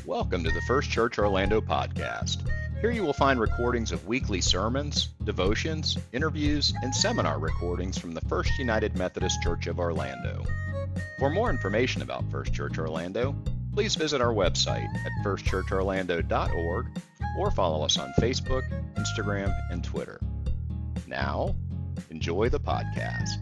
Welcome to the First Church Orlando podcast. Here you will find recordings of weekly sermons, devotions, interviews, and seminar recordings from the First United Methodist Church of Orlando. For more information about First Church Orlando, please visit our website at firstchurchorlando.org or follow us on Facebook, Instagram, and Twitter. Now, enjoy the podcast.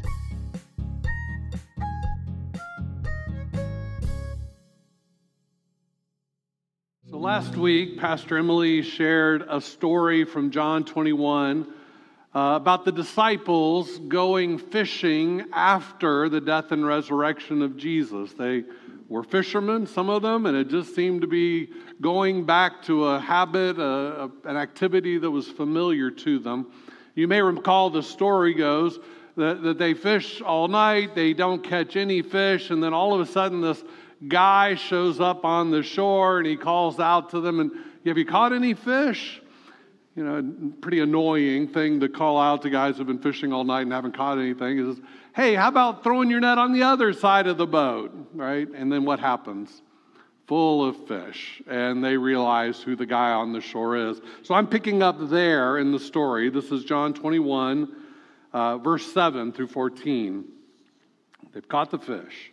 So last week, Pastor Emily shared a story from John 21 about the disciples going fishing after the death and resurrection of Jesus. They were fishermen, some of them, and it just seemed to be going back to a habit, an activity that was familiar to them. You may recall the story goes that they fish all night, they don't catch any fish, and then all of a sudden this guy shows up on the shore and he calls out to them, and have you caught any fish? You know, pretty annoying thing to call out to guys who've been fishing all night and haven't caught anything. Is, hey, how about throwing your net on the other side of the boat, right? And then what happens? Full of fish, and they realize who the guy on the shore is. So I'm picking up there in the story. This is John 21, verse 7 through 14. They've caught the fish.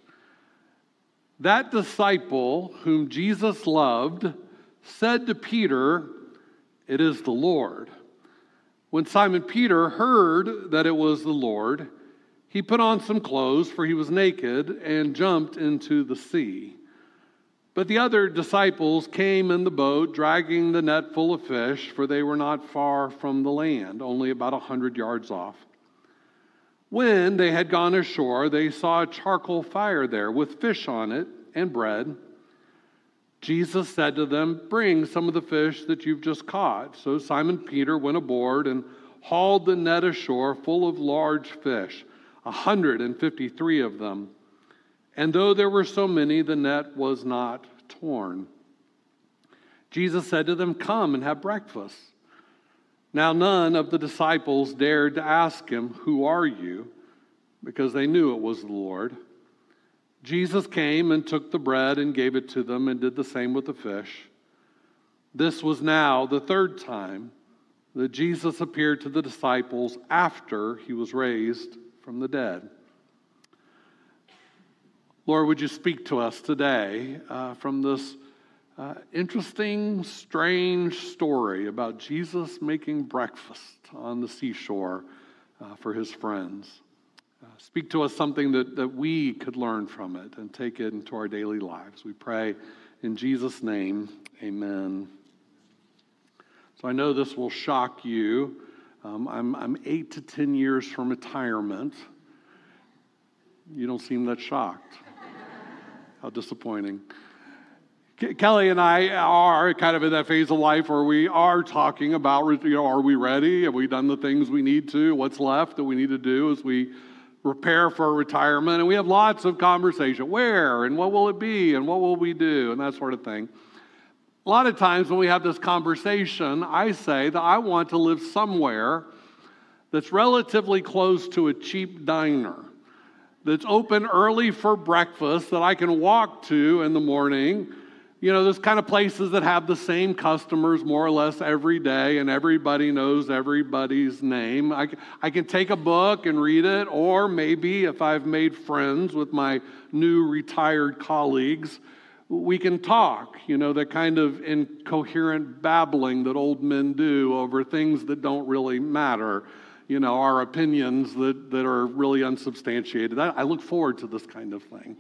That disciple whom Jesus loved said to Peter, "It is the Lord." When Simon Peter heard that it was the Lord, he put on some clothes, for he was naked, and jumped into the sea. But the other disciples came in the boat, dragging the net full of fish, for they were not far from the land, only about 100 yards off. When they had gone ashore, they saw a charcoal fire there with fish on it and bread. Jesus said to them, "Bring some of the fish that you've just caught." So Simon Peter went aboard and hauled the net ashore full of large fish, 153 of them. And though there were so many, the net was not torn. Jesus said to them, "Come and have breakfast." Now none of the disciples dared to ask him, "Who are you?" because they knew it was the Lord. Jesus came and took the bread and gave it to them and did the same with the fish. This was now the third time that Jesus appeared to the disciples after he was raised from the dead. Lord, would you speak to us today from this interesting, strange story about Jesus making breakfast on the seashore for his friends. Speak to us something that we could learn from it and take it into our daily lives. We pray in Jesus' name, amen. So I know this will shock you. I'm 8 to 10 years from retirement. You don't seem that shocked. How disappointing. Kelly and I are kind of in that phase of life where we are talking about, are we ready? Have we done the things we need to? What's left that we need to do as we prepare for retirement? And we have lots of conversation. Where and what will it be and what will we do and that sort of thing. A lot of times when we have this conversation, I say that I want to live somewhere that's relatively close to a cheap diner, that's open early for breakfast, that I can walk to in the morning. You know, those kind of places that have the same customers more or less every day and everybody knows everybody's name. I can take a book and read it, or maybe if I've made friends with my new retired colleagues, we can talk, that kind of incoherent babbling that old men do over things that don't really matter, our opinions that are really unsubstantiated. I look forward to this kind of thing.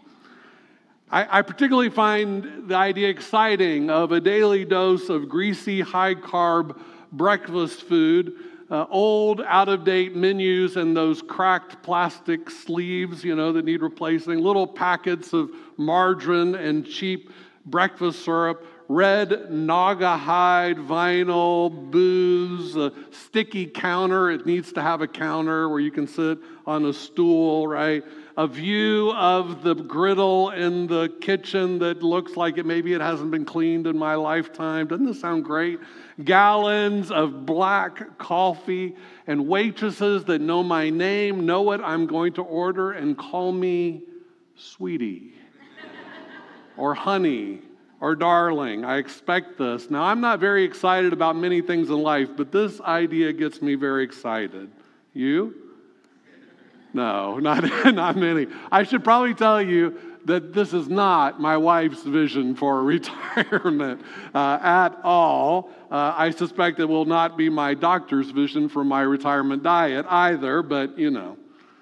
I particularly find the idea exciting of a daily dose of greasy, high-carb breakfast food, old, out-of-date menus and those cracked plastic sleeves, that need replacing, little packets of margarine and cheap breakfast syrup, red Naugahyde vinyl, booze, a sticky counter. It needs to have a counter where you can sit on a stool, right? A view of the griddle in the kitchen that looks like maybe it hasn't been cleaned in my lifetime. Doesn't this sound great? Gallons of black coffee and waitresses that know my name, know what I'm going to order, and call me sweetie or honey or darling, I expect this. Now, I'm not very excited about many things in life, but this idea gets me very excited. You? No, not many. I should probably tell you that this is not my wife's vision for retirement at all. I suspect it will not be my doctor's vision for my retirement diet either, but you know.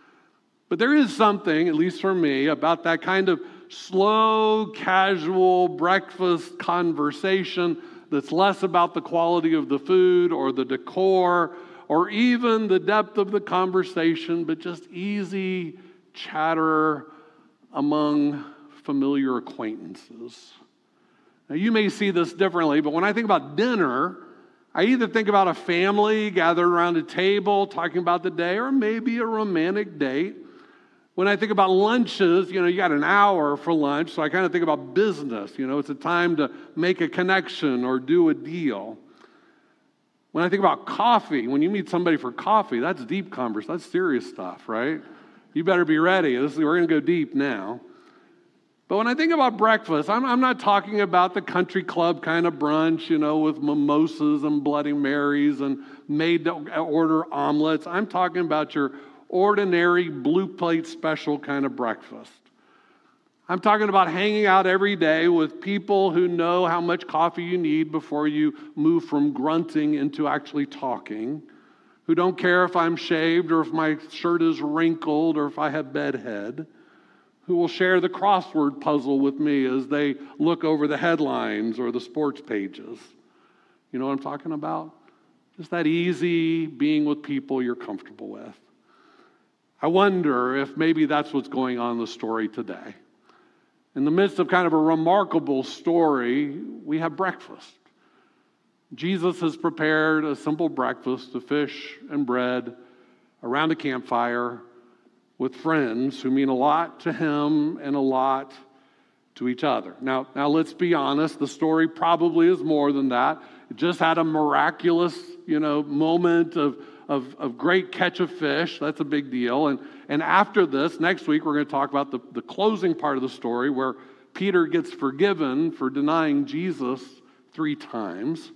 But there is something, at least for me, about that kind of slow, casual breakfast conversation that's less about the quality of the food or the decor or even the depth of the conversation, but just easy chatter among familiar acquaintances. Now, you may see this differently, but when I think about dinner, I either think about a family gathered around a table talking about the day, or maybe a romantic date. When I think about lunches, you got an hour for lunch, so I kind of think about business. It's a time to make a connection or do a deal. When I think about coffee, when you meet somebody for coffee, that's deep conversation. That's serious stuff, right? You better be ready. We're going to go deep now. But when I think about breakfast, I'm not talking about the country club kind of brunch, with mimosas and Bloody Marys and made-to-order omelets. I'm talking about your ordinary blue plate special kind of breakfast. I'm talking about hanging out every day with people who know how much coffee you need before you move from grunting into actually talking, who don't care if I'm shaved or if my shirt is wrinkled or if I have bedhead, who will share the crossword puzzle with me as they look over the headlines or the sports pages. You know what I'm talking about? Just that easy being with people you're comfortable with. I wonder if maybe that's what's going on in the story today. In the midst of kind of a remarkable story, we have breakfast. Jesus has prepared a simple breakfast of fish and bread around a campfire with friends who mean a lot to him and a lot to each other. Now let's be honest, the story probably is more than that. It just had a miraculous, moment of great catch of fish. That's a big deal. And after this, next week, we're going to talk about the closing part of the story where Peter gets forgiven for denying Jesus 3 times.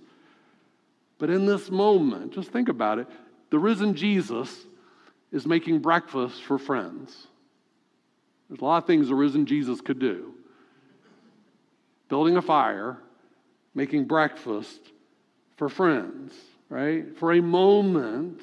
But in this moment, just think about it, the risen Jesus is making breakfast for friends. There's a lot of things the risen Jesus could do. Building a fire, making breakfast for friends, right? For a moment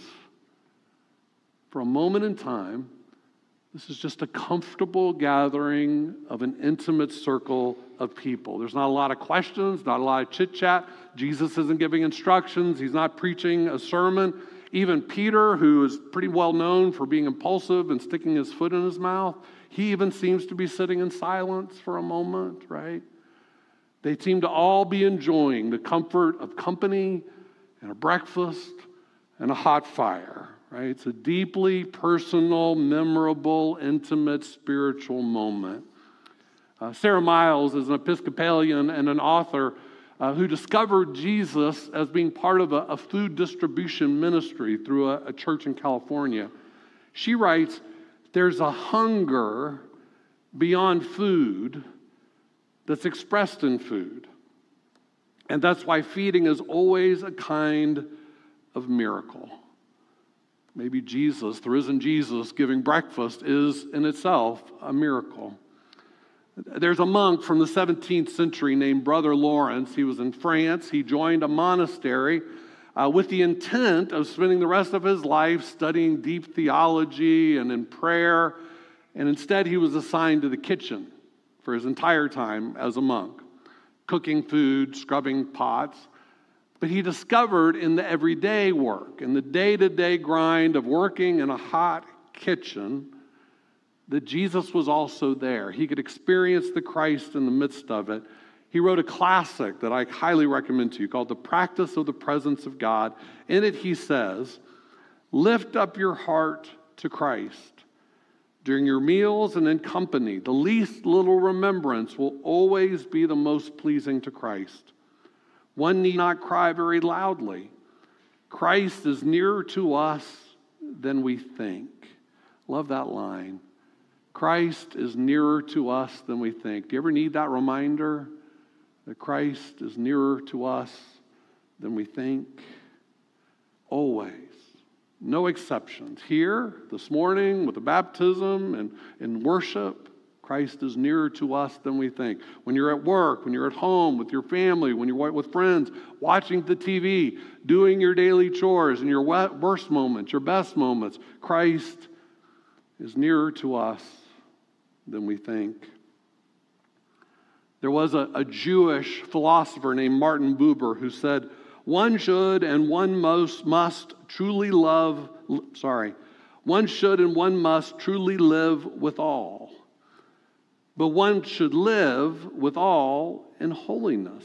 in time, this is just a comfortable gathering of an intimate circle of people. There's not a lot of questions, not a lot of chit-chat. Jesus isn't giving instructions. He's not preaching a sermon. Even Peter, who is pretty well known for being impulsive and sticking his foot in his mouth, he even seems to be sitting in silence for a moment, right? They seem to all be enjoying the comfort of company and a breakfast and a hot fire, right? It's a deeply personal, memorable, intimate, spiritual moment. Sarah Miles is an Episcopalian and an author who discovered Jesus as being part of a food distribution ministry through a church in California. She writes, "There's a hunger beyond food that's expressed in food. And that's why feeding is always a kind of miracle." Maybe Jesus, the risen Jesus, giving breakfast is in itself a miracle. There's a monk from the 17th century named Brother Lawrence. He was in France. He joined a monastery with the intent of spending the rest of his life studying deep theology and in prayer. And instead, he was assigned to the kitchen for his entire time as a monk, cooking food, scrubbing pots. But he discovered in the everyday work, in the day-to-day grind of working in a hot kitchen, that Jesus was also there. He could experience the Christ in the midst of it. He wrote a classic that I highly recommend to you called The Practice of the Presence of God. In it he says, "Lift up your heart to Christ. During your meals and in company, the least little remembrance will always be the most pleasing to Christ. One need not cry very loudly. Christ is nearer to us than we think." Love that line. Christ is nearer to us than we think. Do you ever need that reminder that Christ is nearer to us than we think. Always. No exceptions. Here, this morning, with the baptism and in worship, Christ is nearer to us than we think. When you're at work, when you're at home, with your family, when you're with friends, watching the TV, doing your daily chores, in your worst moments, your best moments, Christ is nearer to us than we think. There was a Jewish philosopher named Martin Buber who said, one should and one must truly live with all. But one should live with all in holiness.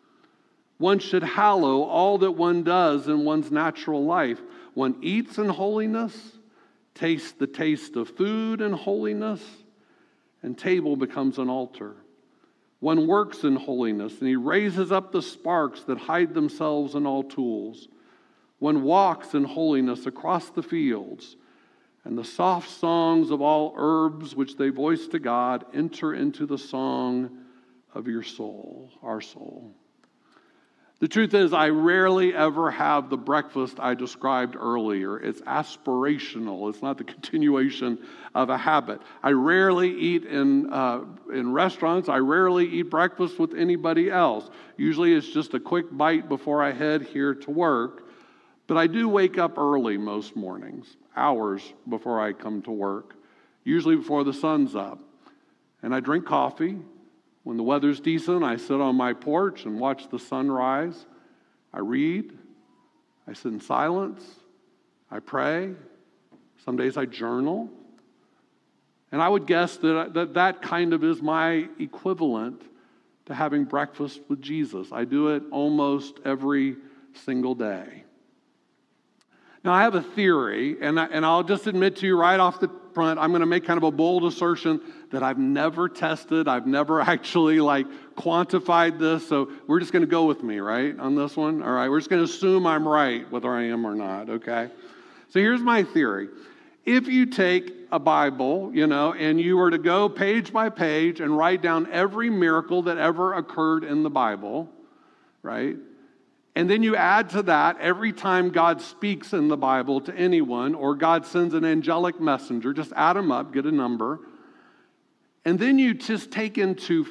One should hallow all that one does in one's natural life. One eats in holiness, tastes the taste of food in holiness, and table becomes an altar. One works in holiness, and he raises up the sparks that hide themselves in all tools. One walks in holiness across the fields, and the soft songs of all herbs which they voice to God enter into the song of your soul, our soul. The truth is, I rarely ever have the breakfast I described earlier. It's aspirational. It's not the continuation of a habit. I rarely eat in restaurants. I rarely eat breakfast with anybody else. Usually it's just a quick bite before I head here to work. But I do wake up early most mornings, hours before I come to work, usually before the sun's up. And I drink coffee. When the weather's decent, I sit on my porch and watch the sun rise. I read. I sit in silence. I pray. Some days I journal. And I would guess that kind of is my equivalent to having breakfast with Jesus. I do it almost every single day. Now, I have a theory, and I'll just admit to you right off the front, I'm going to make kind of a bold assertion that I've never tested. I've never actually quantified this, so we're just going to go with me, right, on this one? All right, we're just going to assume I'm right, whether I am or not, okay? So here's my theory. If you take a Bible, and you were to go page by page and write down every miracle that ever occurred in the Bible, right? And then you add to that every time God speaks in the Bible to anyone or God sends an angelic messenger, just add them up, get a number. And then you just take into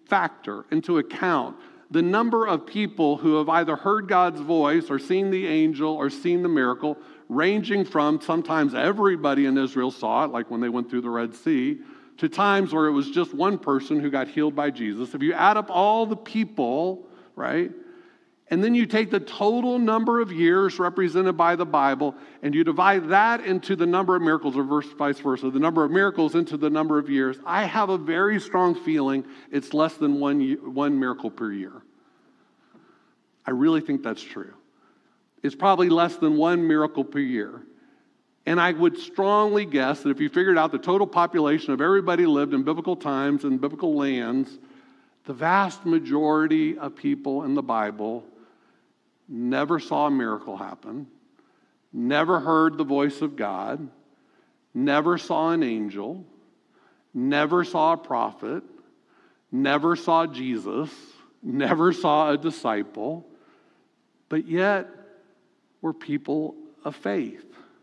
account the number of people who have either heard God's voice or seen the angel or seen the miracle, ranging from sometimes everybody in Israel saw it, like when they went through the Red Sea, to times where it was just one person who got healed by Jesus. If you add up all the people, right? And then you take the total number of years represented by the Bible, and you divide that into the number of miracles, or vice versa, the number of miracles into the number of years. I have a very strong feeling it's less than one miracle per year. I really think that's true. It's probably less than one miracle per year. And I would strongly guess that if you figured out the total population of everybody lived in biblical times and biblical lands, the vast majority of people in the Bible never saw a miracle happen, never heard the voice of God, never saw an angel, never saw a prophet, never saw Jesus, never saw a disciple, but yet were people of faith.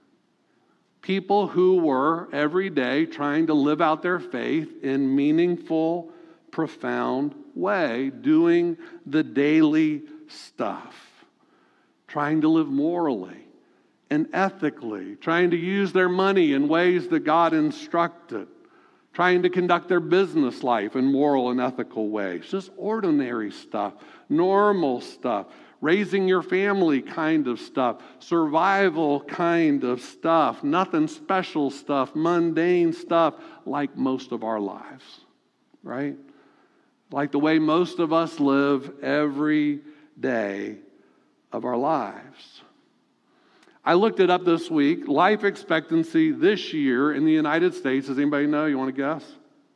People who were every day trying to live out their faith in meaningful, profound way, doing the daily stuff. Trying to live morally and ethically, trying to use their money in ways that God instructed, trying to conduct their business life in moral and ethical ways. Just ordinary stuff, normal stuff, raising your family kind of stuff, survival kind of stuff, nothing special stuff, mundane stuff, like most of our lives, right? Like the way most of us live every day of our lives. I looked it up this week. Life expectancy this year in the United States, does anybody know? You want to guess?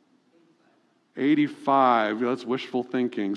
85. That's wishful thinking.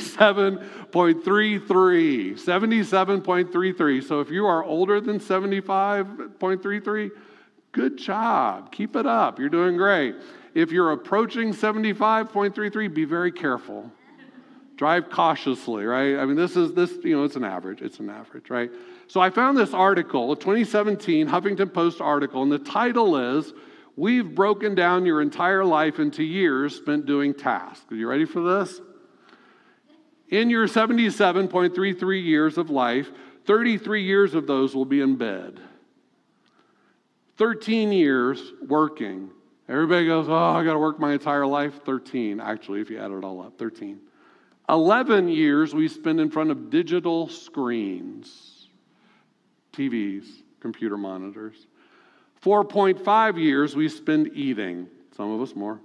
77.33. 77.33. So if you are older than 75.33, good job. Keep it up. You're doing great. If you're approaching 75.33, be very careful. Drive cautiously, right? I mean, it's an average. It's an average, right? So I found this article, a 2017 Huffington Post article, and the title is, "We've broken down your entire life into years spent doing tasks." Are you ready for this? In your 77.33 years of life, 33 years of those will be in bed. 13 years working. Everybody goes, "Oh, I got to work my entire life." 13, actually, if you add it all up, 13. 11 years we spend in front of digital screens, TVs, computer monitors. 4.5 years we spend eating, some of us more.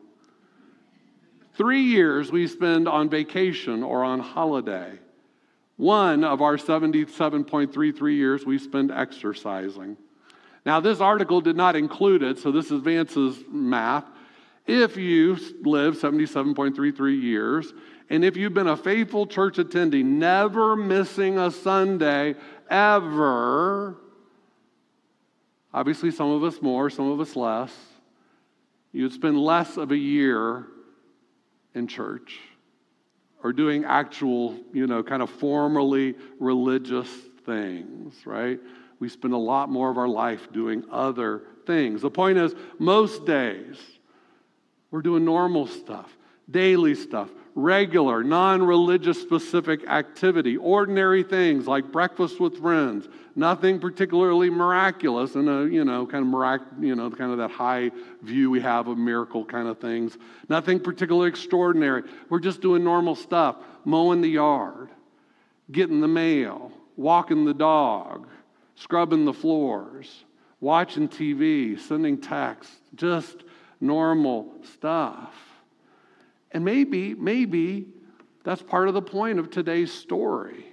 3 years we spend on vacation or on holiday. 1 of our 77.33 years we spend exercising. Now, this article did not include it, so this is Vance's math. If you live 77.33 years, and if you've been a faithful church attendee, never missing a Sunday ever, obviously some of us more, some of us less, you'd spend less of a year in church or doing actual, kind of formally religious things, right? We spend a lot more of our life doing other things. The point is, most days, we're doing normal stuff, daily stuff, regular, non-religious specific activity, ordinary things like breakfast with friends, nothing particularly miraculous and kind of that high view we have of miracle kind of things. Nothing particularly extraordinary. We're just doing normal stuff, mowing the yard, getting the mail, walking the dog, scrubbing the floors, watching TV, sending texts, just normal stuff. And maybe that's part of the point of today's story.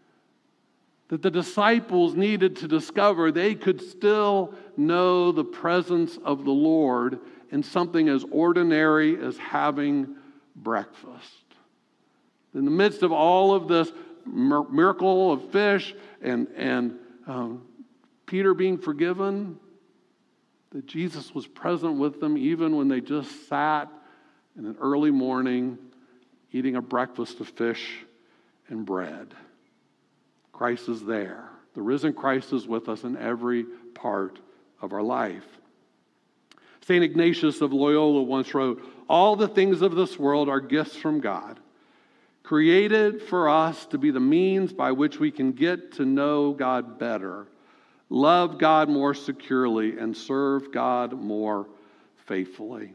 That the disciples needed to discover they could still know the presence of the Lord in something as ordinary as having breakfast. In the midst of all of this miracle of fish and Peter being forgiven, that Jesus was present with them even when they just sat in an early morning eating a breakfast of fish and bread. Christ is there. The risen Christ is with us in every part of our life. St. Ignatius of Loyola once wrote, "All the things of this world are gifts from God, created for us to be the means by which we can get to know God better, love God more securely, and serve God more faithfully."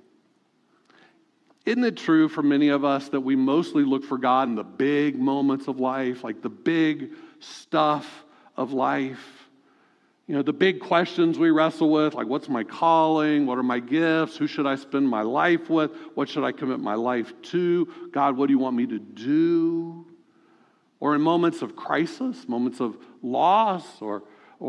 Isn't it true for many of us that we mostly look for God in the big moments of life, like the big stuff of life? The big questions we wrestle with, like what's my calling? What are my gifts? Who should I spend my life with? What should I commit my life to? God, what do you want me to do? Or in moments of crisis, moments of loss or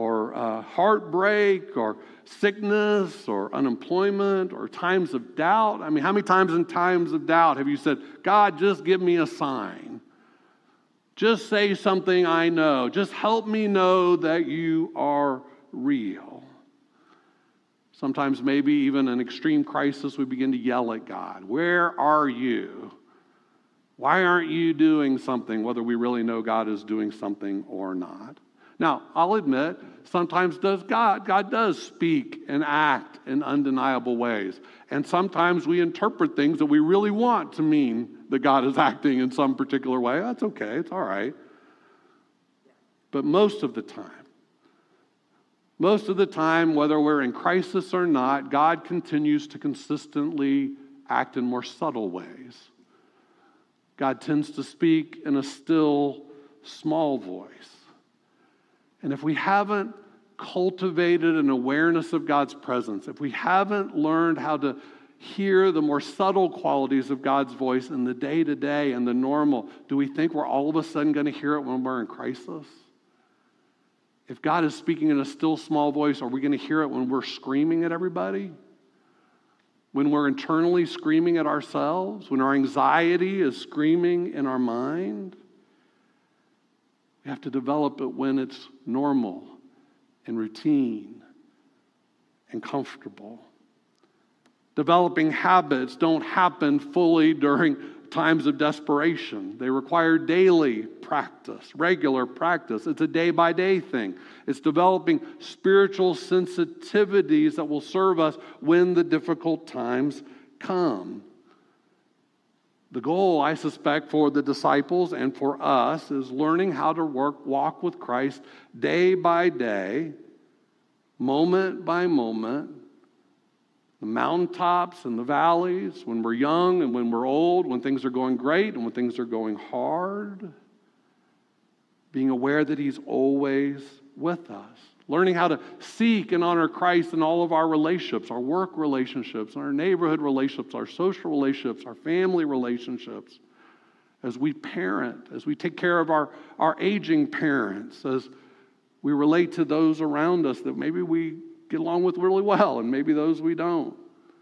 heartbreak or sickness or unemployment or times of doubt. I mean, how many times in times of doubt have you said, "God, just give me a sign. Just say something I know. Just help me know that you are real." Sometimes maybe even in extreme crisis, we begin to yell at God. "Where are you? Why aren't you doing something?" Whether we really know God is doing something or not. Now, I'll admit, sometimes God does speak and act in undeniable ways. And sometimes we interpret things that we really want to mean that God is acting in some particular way. That's okay, it's all right. But most of the time, whether we're in crisis or not, God continues to consistently act in more subtle ways. God tends to speak in a still, small voice. And if we haven't cultivated an awareness of God's presence, if we haven't learned how to hear the more subtle qualities of God's voice in the day-to-day and the normal, do we think we're all of a sudden going to hear it when we're in crisis? If God is speaking in a still small voice, are we going to hear it when we're screaming at everybody? When we're internally screaming at ourselves? When our anxiety is screaming in our mind? We have to develop it when it's normal and routine and comfortable. Developing habits don't happen fully during times of desperation. They require daily practice, regular practice. It's a day-by-day thing. It's developing spiritual sensitivities that will serve us when the difficult times come. The goal, I suspect, for the disciples and for us is learning how to walk with Christ day by day, moment by moment, the mountaintops and the valleys, when we're young and when we're old, when things are going great and when things are going hard, being aware that He's always with us. Learning how to seek and honor Christ in all of our relationships, our work relationships, our neighborhood relationships, our social relationships, our family relationships, as we parent, as we take care of our aging parents, as we relate to those around us that maybe we get along with really well and maybe those we don't.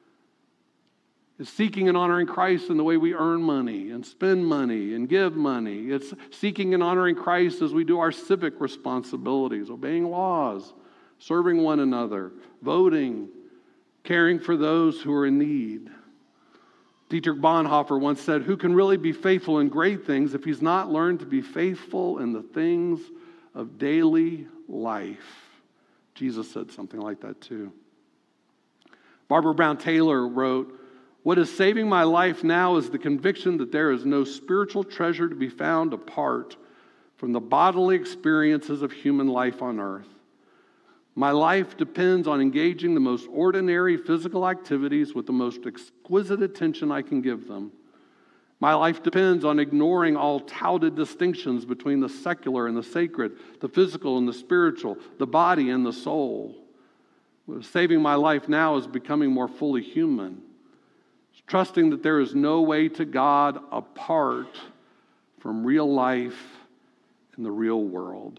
It's seeking and honoring Christ in the way we earn money and spend money and give money. It's seeking and honoring Christ as we do our civic responsibilities, obeying laws, serving one another, voting, caring for those who are in need. Dietrich Bonhoeffer once said, "Who can really be faithful in great things if he's not learned to be faithful in the things of daily life?" Jesus said something like that too. Barbara Brown Taylor wrote, "What is saving my life now is the conviction that there is no spiritual treasure to be found apart from the bodily experiences of human life on earth. My life depends on engaging the most ordinary physical activities with the most exquisite attention I can give them. My life depends on ignoring all touted distinctions between the secular and the sacred, the physical and the spiritual, the body and the soul. What is saving my life now is becoming more fully human. Trusting that there is no way to God apart from real life in the real world."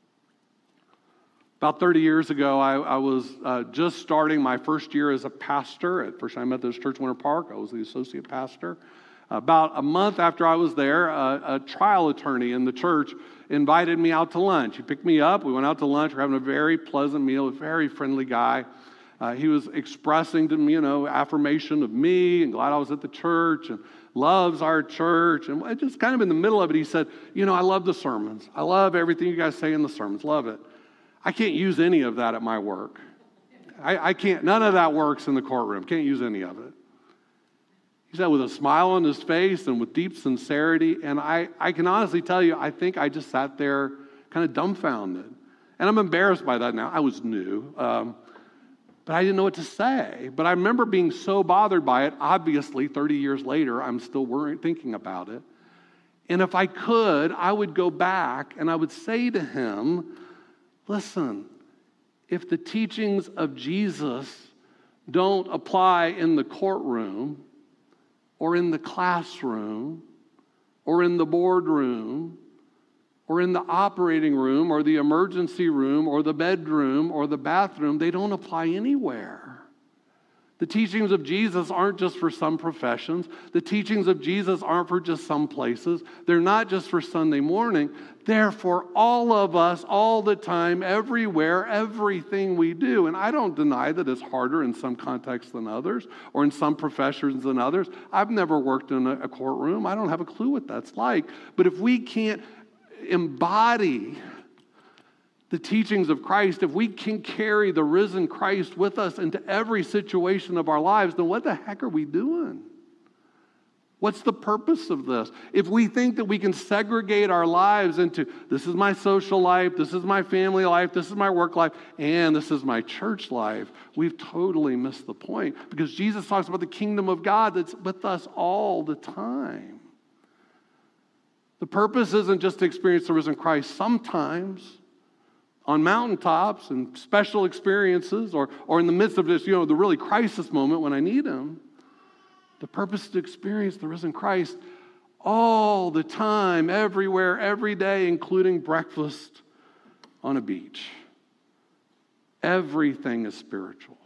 About 30 years ago, I was just starting my first year as a pastor at First United Methodist Church, Winter Park. I was the associate pastor. About a month after I was there, a trial attorney in the church invited me out to lunch. He picked me up. We went out to lunch. We were having a very pleasant meal, a very friendly guy. He was expressing to me, affirmation of me and glad I was at the church and loves our church. And just kind of in the middle of it, he said, "I love the sermons. I love everything you guys say in the sermons. Love it. I can't use any of that at my work. I can't. None of that works in the courtroom. Can't use any of it." He said with a smile on his face and with deep sincerity. And I can honestly tell you, I think I just sat there kind of dumbfounded. And I'm embarrassed by that now. I was new. But I didn't know what to say. But I remember being so bothered by it. Obviously, 30 years later, I'm still thinking about it. And if I could, I would go back and I would say to him, "Listen, if the teachings of Jesus don't apply in the courtroom or in the classroom or in the boardroom or in the operating room or the emergency room or the bedroom or the bathroom, they don't apply anywhere. The teachings of Jesus aren't just for some professions. The teachings of Jesus aren't for just some places. They're not just for Sunday morning. They're for all of us, all the time, everywhere, everything we do." And I don't deny that it's harder in some contexts than others or in some professions than others. I've never worked in a courtroom. I don't have a clue what that's like. But if we can't embody the teachings of Christ, if we can carry the risen Christ with us into every situation of our lives, then what the heck are we doing? What's the purpose of this? If we think that we can segregate our lives into, this is my social life, this is my family life, this is my work life, and this is my church life, we've totally missed the point. Because Jesus talks about the kingdom of God that's with us all the time. The purpose isn't just to experience the risen Christ sometimes on mountaintops and special experiences or in the midst of this, the really crisis moment when I need him. The purpose is to experience the risen Christ all the time, everywhere, every day, including breakfast on a beach. Everything is spiritual.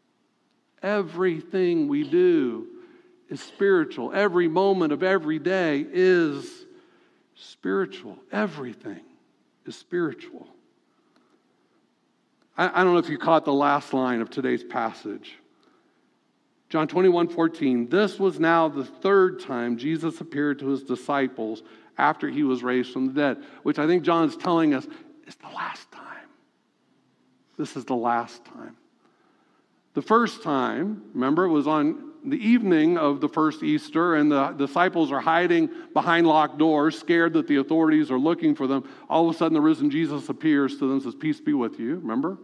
Everything we do is spiritual. Every moment of every day is spiritual. Everything is spiritual. I don't know if you caught the last line of today's passage. John 21:14, this was now the third time Jesus appeared to his disciples after he was raised from the dead, which I think John's telling us is the last time. This is the last time. The first time, remember, it was on the evening of the first Easter, and the disciples are hiding behind locked doors, scared that the authorities are looking for them. All of a sudden, the risen Jesus appears to them and says, peace be with you, remember?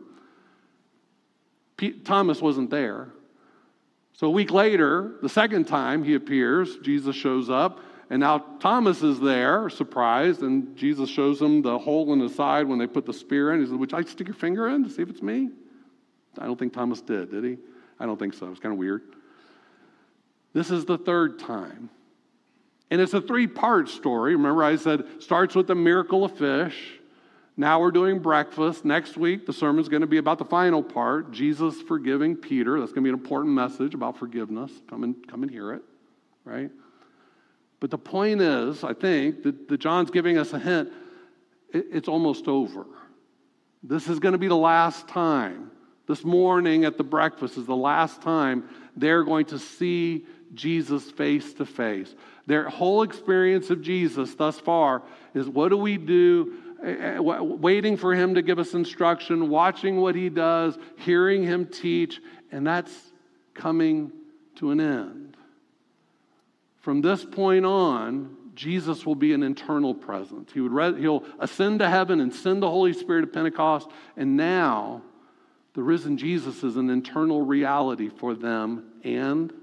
Thomas wasn't there. So a week later, the second time he appears, Jesus shows up, and now Thomas is there, surprised, and Jesus shows him the hole in his side when they put the spear in. He says, would you like to stick your finger in to see if it's me? I don't think Thomas did he? I don't think so. It's kind of weird. This is the third time. And it's a three-part story. Remember I said, starts with the miracle of fish. Now we're doing breakfast. Next week, the sermon's going to be about the final part, Jesus forgiving Peter. That's going to be an important message about forgiveness. Come and hear it, right? But the point is, I think, that John's giving us a hint. It's almost over. This is going to be the last time. This morning at the breakfast is the last time they're going to see Jesus face to face. Their whole experience of Jesus thus far is, what do we do? Waiting for him to give us instruction, watching what he does, hearing him teach, and that's coming to an end. From this point on, Jesus will be an internal presence. He'll ascend to heaven and send the Holy Spirit at Pentecost, and now the risen Jesus is an internal reality for them and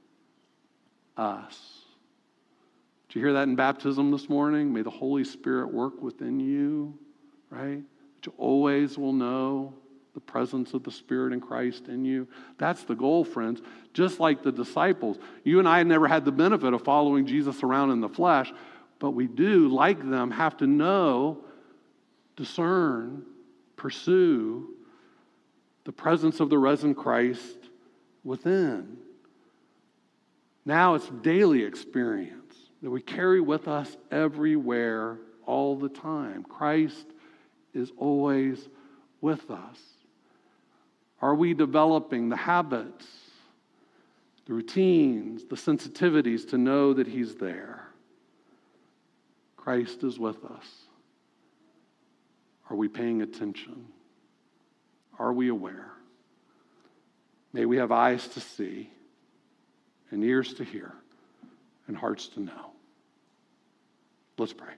us. Did you hear that in baptism this morning? May the Holy Spirit work within you, right? That you always will know the presence of the Spirit in Christ in you. That's the goal, friends. Just like the disciples. You and I never had the benefit of following Jesus around in the flesh, but we do, like them, have to know, discern, pursue the presence of the risen Christ within. Now it's daily experience that we carry with us everywhere, all the time. Christ is always with us. Are we developing the habits, the routines, the sensitivities to know that he's there? Christ is with us. Are we paying attention? Are we aware? May we have eyes to see and ears to hear and hearts to know. Let's pray.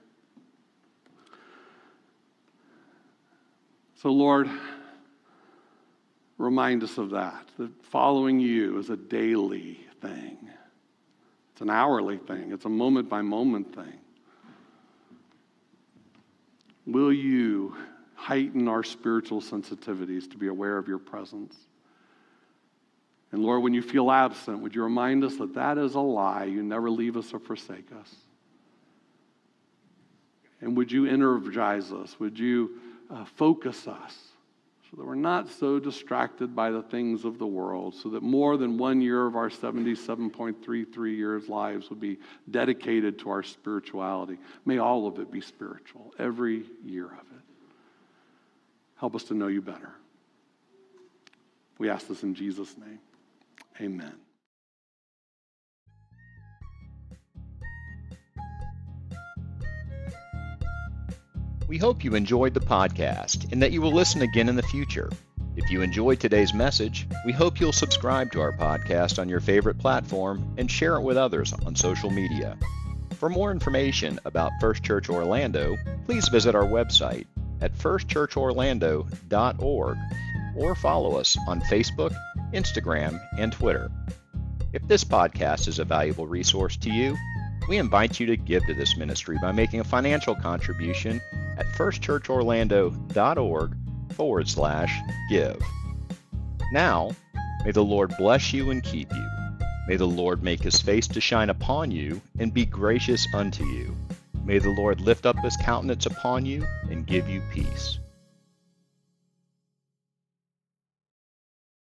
So, Lord, remind us of that following you is a daily thing. It's an hourly thing. It's a moment-by-moment thing. Will you heighten our spiritual sensitivities to be aware of your presence? And Lord, when you feel absent, would you remind us that that is a lie? You never leave us or forsake us. And would you energize us? Would you focus us so that we're not so distracted by the things of the world, so that more than 1 year of our 77.33 years lives would be dedicated to our spirituality. May all of it be spiritual, every year of it. Help us to know you better. We ask this in Jesus' name. Amen. We hope you enjoyed the podcast and that you will listen again in the future. If you enjoyed today's message, we hope you'll subscribe to our podcast on your favorite platform and share it with others on social media. For more information about First Church Orlando, please visit our website at firstchurchorlando.org or follow us on Facebook, Instagram, and Twitter. If this podcast is a valuable resource to you, we invite you to give to this ministry by making a financial contribution at firstchurchorlando.org/give. Now, may the Lord bless you and keep you. May the Lord make his face to shine upon you and be gracious unto you. May the Lord lift up his countenance upon you and give you peace.